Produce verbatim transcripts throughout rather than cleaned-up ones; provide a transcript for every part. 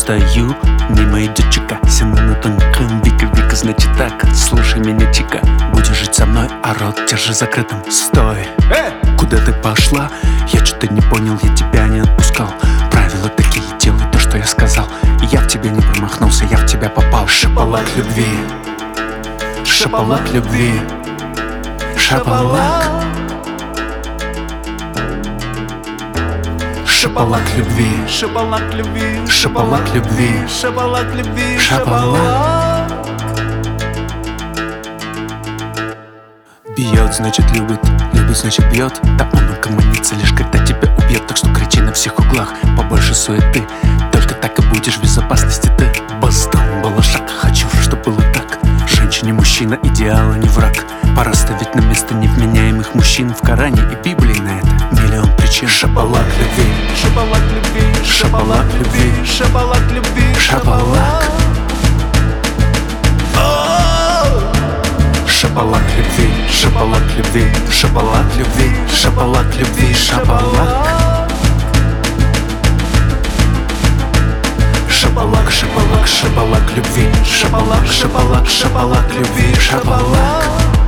стою, мимо идет чика, сина на тонком, Вика, Вика, значит так, слушай меня, чика. Будешь жить со мной, а рот держи закрытым. Стой, Эй! Куда ты пошла? Я что-то не понял, я тебя не отпускал. Правила такие, делай то, что я сказал. И я в тебе не промахнулся, я в тебя попал. Шапалак любви, шапалак любви, шапалак. Шапалак любви, Шапалак любви, шапалак любви, шапалак любви, шапалак. Бьет, значит любит, любит, значит бьет. Да он угомонится лишь когда тебя убьет. Так что кричи на всех углах, побольше суеты. Только так и будешь в безопасности ты. Бастон, балашак, хочу, чтобы было так. Женщине мужчина, идеала не враг. Пора ставить на место невменяемых мужчин. В Коране и Библии на это миллион причин. Шапалак любви, Шапалак любви, шапалак любви, шапалак любви, шапалак. Шапалак любви, шапалак любви, шапалак любви, шапалак любви, шапалак. Шапалак, шапалак, шапалак любви, шапалак, шапалак, шапалак любви, шапалак.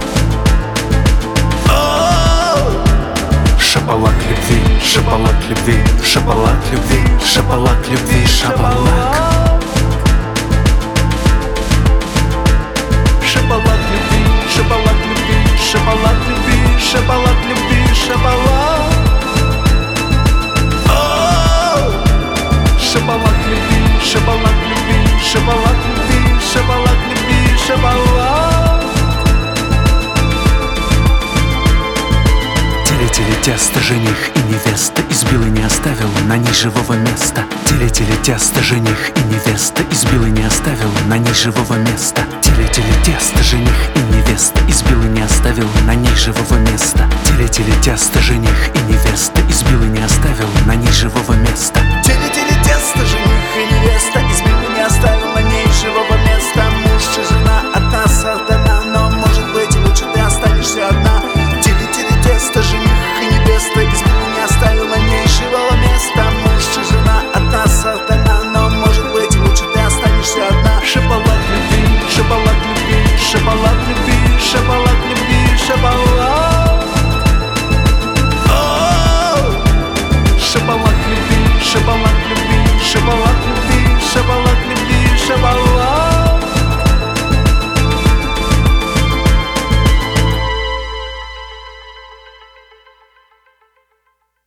Шапалак любви, шапалак любви, шапалак любви, шапалак любви, шапалак. Шапалак любви, шапалак любви, шапалак любви, шапалак любви, шапалак. Шапалак любви, шапалак любви, шапалак любви, шапалак любви, шапалак. Теле-теле-тесто, жених и невеста, избил и не оставил на ней живого места. Теле-теле-тесто, жених и невеста, избил и не оставил на ней живого места. Теле-теле-тесто, жених и невеста, избил и не оставил на ней живого места. Теле-теле-тесто, жених и невеста, избил и не оставил на ней живого места. Теле-теле-тесто, жених и невеста,